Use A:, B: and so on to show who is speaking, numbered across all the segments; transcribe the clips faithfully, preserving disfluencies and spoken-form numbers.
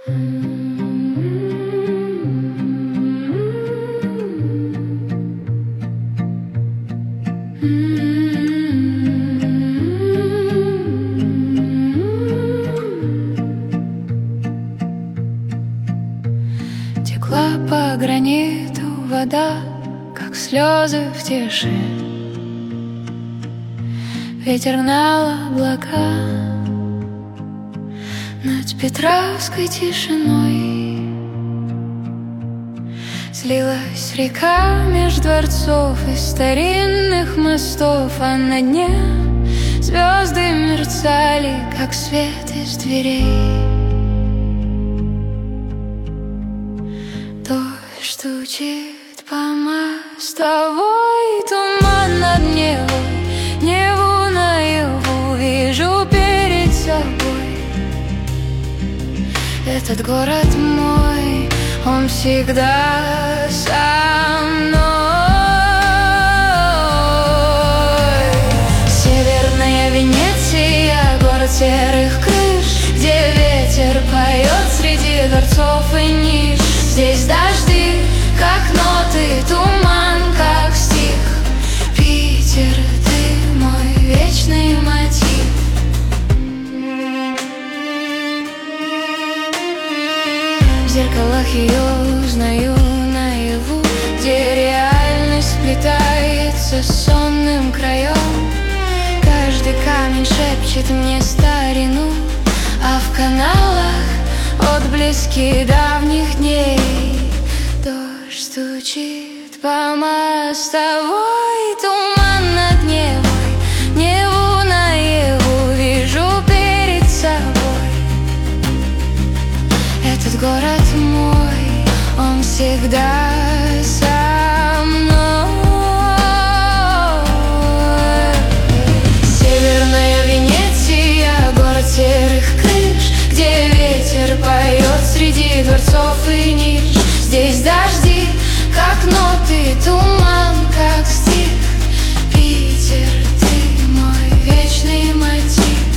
A: Текла по граниту вода, как слезы в тиши. Ветер гнал облака над Петровской тишиной. Слилась река меж дворцов и старинных мостов, а на дне звезды мерцали, как свет из дверей. Дождь стучит по мостовой, туман над Невой, Неву наяву вижу перед собой. Этот город мой, он всегда со мной. Северная Венеция, город серых крыш, где ветер поет среди дворцов и ниш. Здесь дожди, как ноты, туман, как стих. Питер, ты мой вечный мотив. В зеркалах ее узнаю наяву, где реальность сплетается с сонным краем. Каждый камень шепчет мне старину, а в каналах отблески давних дней. Дождь стучит по мостовой, туман над Невой, Неву наяву вижу перед собой. Этот город мой, он всегда со мной. Северная Венеция, город серых крыш, где ветер поет среди дворцов и ниш. Здесь дожди, как ноты, туман, как стих. Питер, ты мой вечный мотив.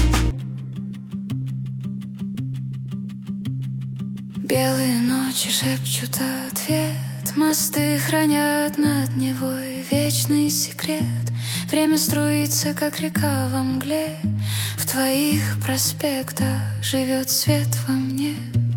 A: Белые ночи шепчут ответ, мосты хранят над Невой вечный секрет. Время струится, как река во мгле, в твоих проспектах живет свет во мне.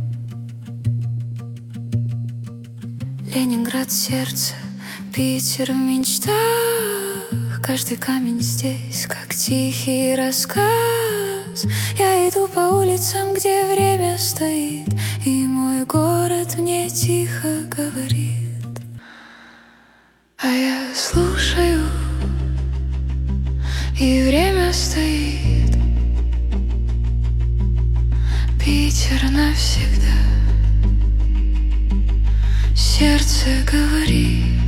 A: Ленинград — сердце, Питер в мечтах. Каждый камень здесь, как тихий рассказ. Я иду по улицам, где время стоит, и мой город мне тихо говорит. А я слушаю, и время стоит. Питер навсегда. Сердце говорит.